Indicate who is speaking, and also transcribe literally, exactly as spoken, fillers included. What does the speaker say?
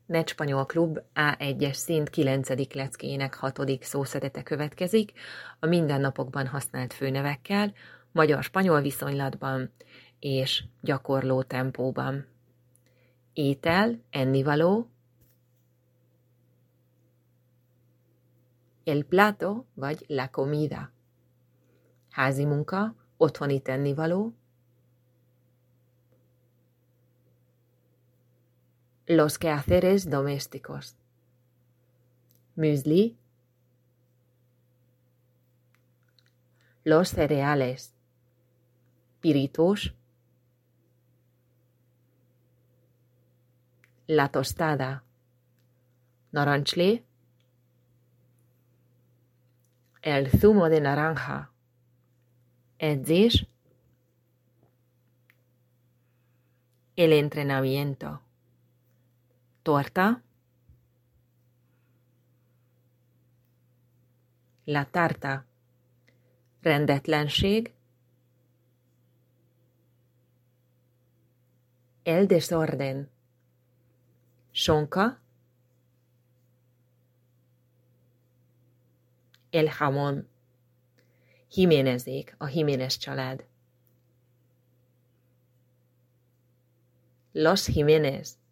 Speaker 1: Net Spanyol Klub á egyes szint kilencedik leckéjének hatodik szószedete következik, a mindennapokban használt főnevekkel, magyar-spanyol viszonylatban és gyakorló tempóban. Étel, ennivaló, el plato vagy la comida. Házi munka, otthoni tennivaló, los quehaceres domésticos. Müsli, los cereales, pirítós, la tostada, narancslé, el zumo de naranja, edzés, el entrenamiento, torta, la tarta, rendetlenség, el desorden, sonka, el jamón, Jiménezék, a Jiménez család. Los Jiménez,